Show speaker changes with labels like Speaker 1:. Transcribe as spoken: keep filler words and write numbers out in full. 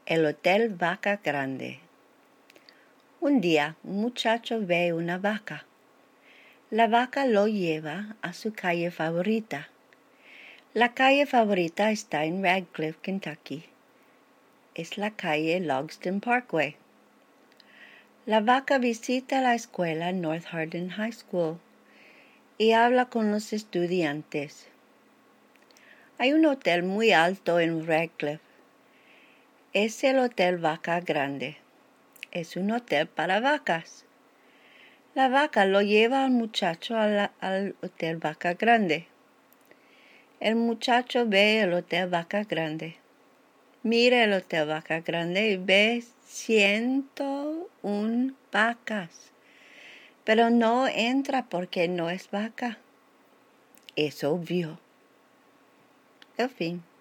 Speaker 1: El Hotel Vaca Grande. Un día, un muchacho ve una vaca. La vaca lo lleva a su calle favorita. La calle favorita está en Radcliffe, Kentucky. Es la calle Logsdon Parkway. La vaca visita la escuela North Hardin High School y habla con los estudiantes. Hay un hotel muy alto en Radcliffe. Es el Hotel Vaca Grande. Es un hotel para vacas. La vaca lo lleva al muchacho a la, al Hotel Vaca Grande. El muchacho ve el Hotel Vaca Grande. Mira el Hotel Vaca Grande y ve ciento una vacas. Pero no entra porque no es vaca. Es obvio. El fin.